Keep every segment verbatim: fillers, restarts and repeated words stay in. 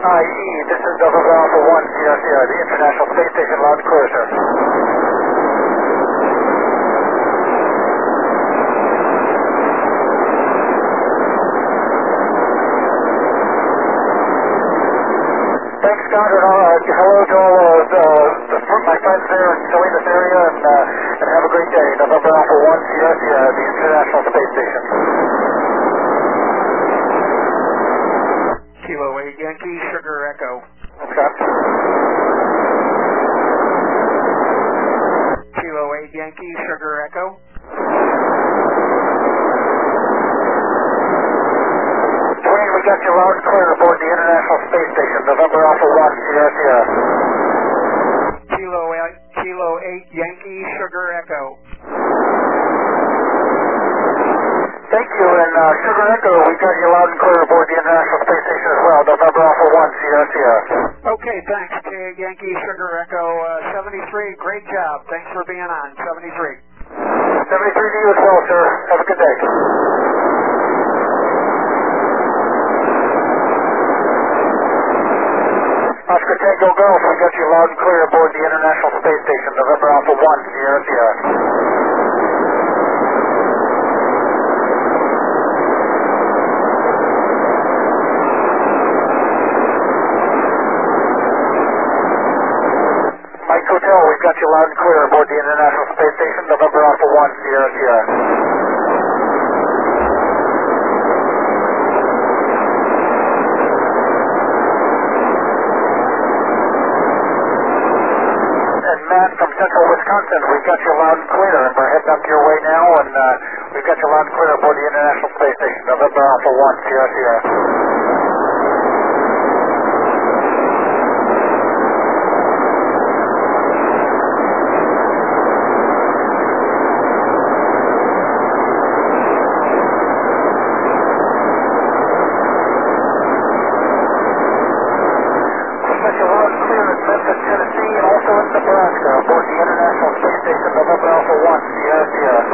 I E, this is November Alpha one, Sierra Sierra, the International Space Station, loud and clear, sir. Thanks, Scott, and uh, hello to all uh, the, the, my friends there in Salinas area, and, uh, and have a great day. November Alpha one, Sierra Sierra, the International Space Station. Kilo eight Yankee, Sugar Echo. Scott. Kilo eight Yankee, Sugar Echo. Dwayne, we got you loud and clear aboard the International Space Station, November Alpha one, Sierra Sierra. Kilo eight, Kilo eight Yankee, Sugar Echo. Thank you, and uh, Sugar Echo, we got you loud and clear aboard the International Space Station as well, November Alpha one, Sierra Sierra. Okay, thanks, K Yankee, Sugar Echo, uh, seventy-three, great job, thanks for being on, seventy-three. seventy-three to you as well, sir. Have a good day. Oscar Tango Golf, we got you loud and clear aboard the International Space Station, November Alpha one, Sierra Sierra. Mike Hotel, we've got you loud and clear aboard the International Space Station, November Alpha one, Sierra Sierra. And Matt from Central Wisconsin, we've got you loud and clear, and we're heading up your way now, and uh, we've got you loud and clear aboard the International Space Station, November Alpha one, Sierra Sierra. Nebraska, aboard the International Space Station, November Alpha one, Sierra Sierra.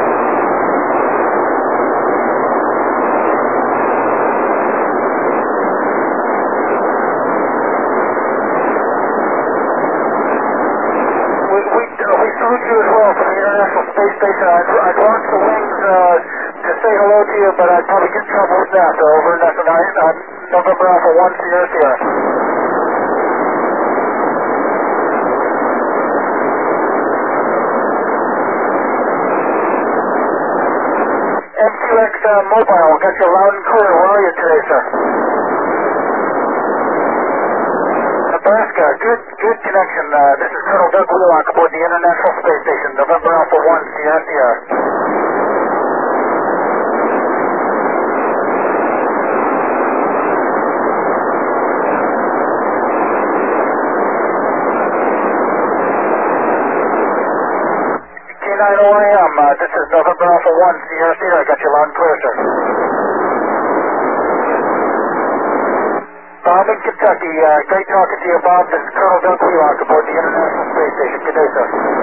We, we, uh, we salute you as well from the International Space Station. I'd, I'd launch the wings uh, to say hello to you, but I'd probably get in trouble with that. So over, and that's uh, November Alpha one, Sierra Sierra. M Q X uh, Mobile, got you loud and clear. Where are you today, sir? Nebraska, good good connection. Uh, this is Colonel Doug Wheelock aboard the International Space Station, November Alpha one, Sierra Sierra. K nine O A M, uh, this is November Alpha one, Sierra Sierra, got you loud and clear, sir. Bob in Kentucky, uh, great talking to you, Bob. This is Colonel Doug Wheelock aboard the International Space Station. Good day, sir.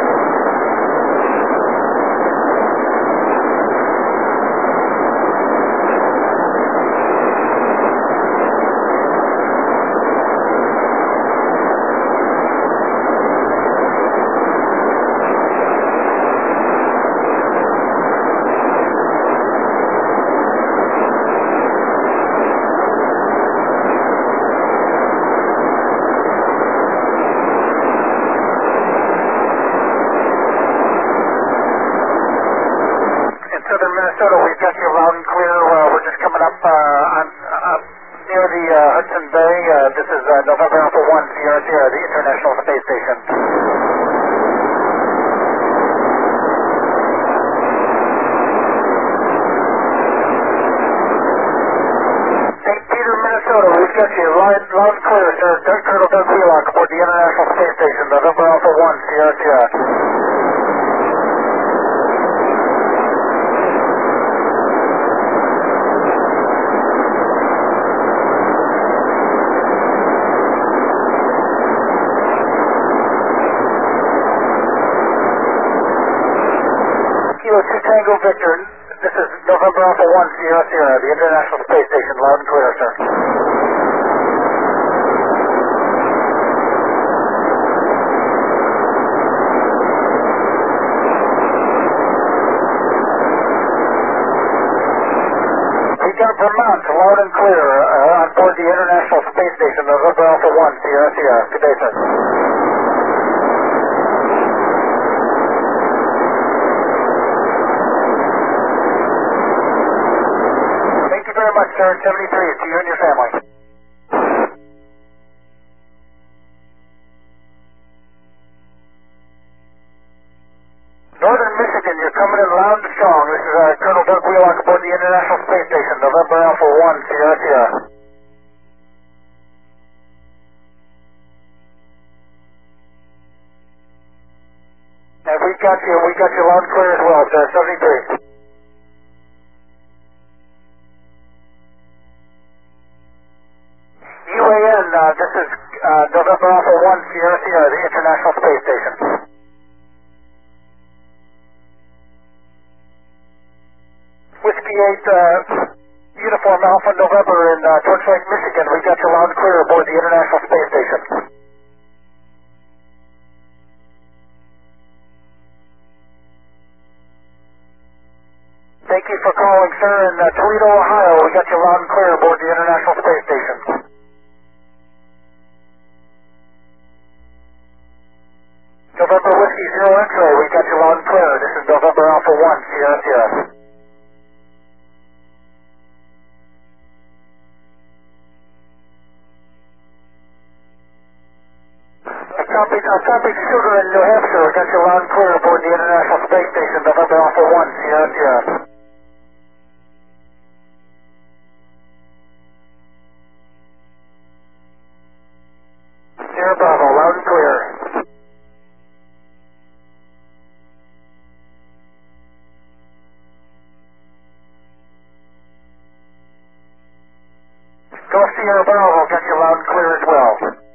Minnesota, we've got you loud and clear. Uh, we're just coming up uh, on, uh, near the uh, Hudson Bay. Uh, this is uh, November Alpha one, Sierra Sierra, the International Space Station. Saint Peter, Minnesota, we've got you loud, loud and clear, sir. Doug, Colonel Doug Wheelock aboard the International Space Station, November Alpha one, Sierra Sierra. Kilo two Tango Victor, this is November Alpha one, Sierra Sierra, the International Space Station, loud and clear, sir. Vermont, loud and clear, uh, on board the International Space Station, November Alpha one, Sierra Sierra. Good day, sir. Thank you very much, sir. seventy-three, to you and your family. Northern Michigan, you're coming in loud and strong. This is uh, Colonel Doug Wheelock aboard the International Space Station, November Alpha one, Sierra Sierra. And we got you, we got you loud and clear as well, sir, seventy-three. U A N, uh, this is uh, November Alpha one, Sierra Sierra, the International Space Station. Whiskey eight, uh, Uniform Alpha November in uh, Torch Lake, Michigan. We got you loud and clear aboard the International Space Station. Thank you for calling, sir, in uh, Toledo, Ohio. We got you loud and clear aboard the International Space Station. November Whiskey Zero X-Ray, we got you loud and clear. This is November Alpha one, Sierra Sierra. I copied, I copied Sugar in New Hampshire. We got you loud and clear aboard the International Space Station, November Alpha one, Sierra Sierra. Sierra Bravo, loud and clear. Go Sierra Bravo, got you loud and clear as well.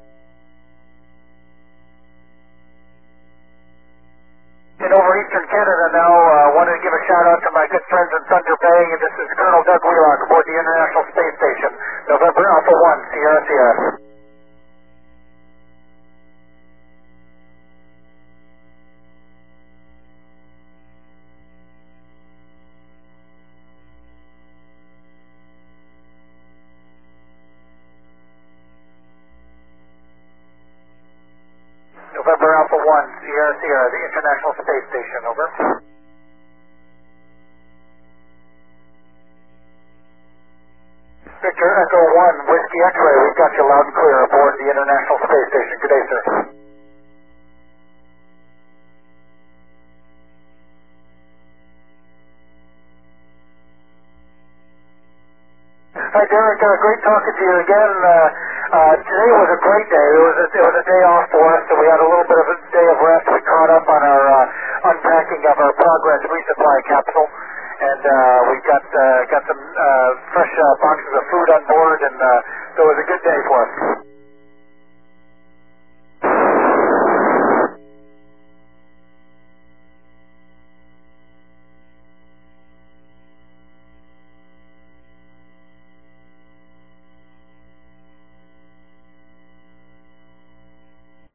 In over eastern Canada now, uh, wanted to give a shout out to my good friends in Thunder Bay, and this is Colonel Doug Wheelock aboard the International Space Station, November Alpha one, Sierra Sierra. November Alpha one, Sierra Sierra, the International Space Station, over. Victor Echo one, Whiskey X-Ray, we got you loud and clear aboard the International Space Station. Good day, sir. Hi, Derek. Uh, great talking to you again. Uh, uh, today was a great day. It was a, it was a day off for us, so we had a little bit of a day of rest. We caught up on our uh, unpacking of our Progress resupply capsule, and uh, we got uh, got some uh, fresh uh, boxes of food on board, and uh, so it was a good day for us.